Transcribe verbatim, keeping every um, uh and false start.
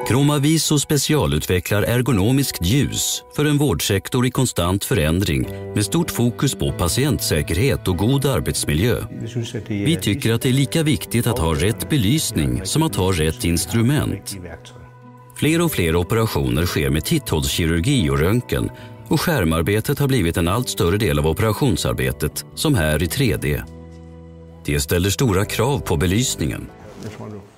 Chromaviso specialutvecklar ergonomiskt ljus för en vårdsektor i konstant förändring med stort fokus på patientsäkerhet och god arbetsmiljö. Vi tycker att det är lika viktigt att ha rätt belysning som att ha rätt instrument. Fler och fler operationer sker med titthålskirurgi och röntgen och skärmarbetet har blivit en allt större del av operationsarbetet, som här i tre D. Det ställer stora krav på belysningen.